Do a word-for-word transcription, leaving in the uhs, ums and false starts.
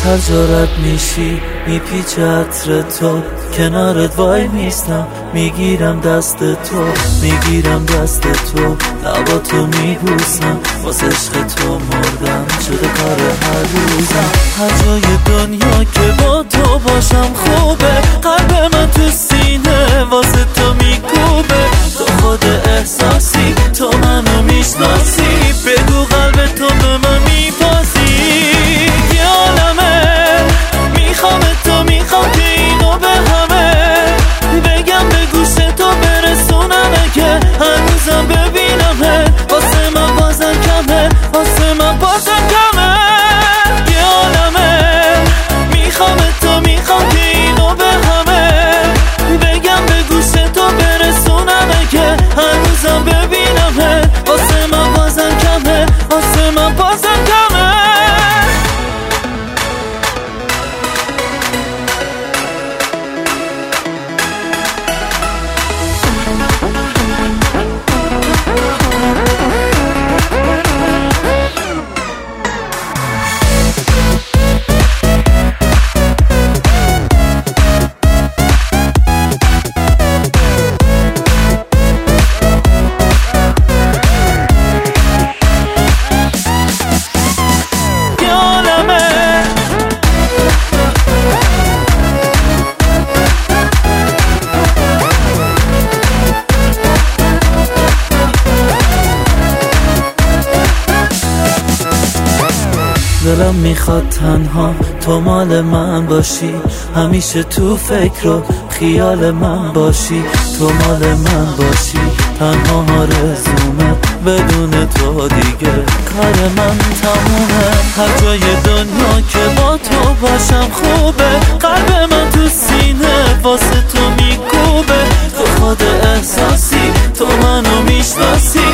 هر جا رد میشی میپیچه عطر تو، کنارت وای میستم میگیرم دست تو، میگیرم دست تو، لبا تو میبوسم، واسه عشق تو مردم شده کار هر روزم. هر جای دنیا که با تو باشم خوبه، قلب من تو سینه واسه تو میکوبه. تو خود احساسی، تو منو میشناسی، بگو قلب تو به من میپاسی. یه عالمه میخوام تو، میخوام که اینو به همه بگم، به گوش تو برسونمه که هنوزم ببینمه. واسه من بازم کمه، واسه من بازم کمه. یه عالمه میخوام تو، میخوام که اینو به همه بگم، به گوش تو برسونمه که هنوزم ببینمه. واسه من بازم کمه، واسه من بازم کمه. دلم میخواد تنها تو مال من باشی، همیشه تو فکر و خیال من باشی. تو مال من باشی، تنها آرزومه، بدون تو دیگه کار من تمومه. هر جای دنیا که با تو باشم خوبه، قلب من تو سینه واسه تو میکوبه. تو خود احساسی، تو منو میشناسی،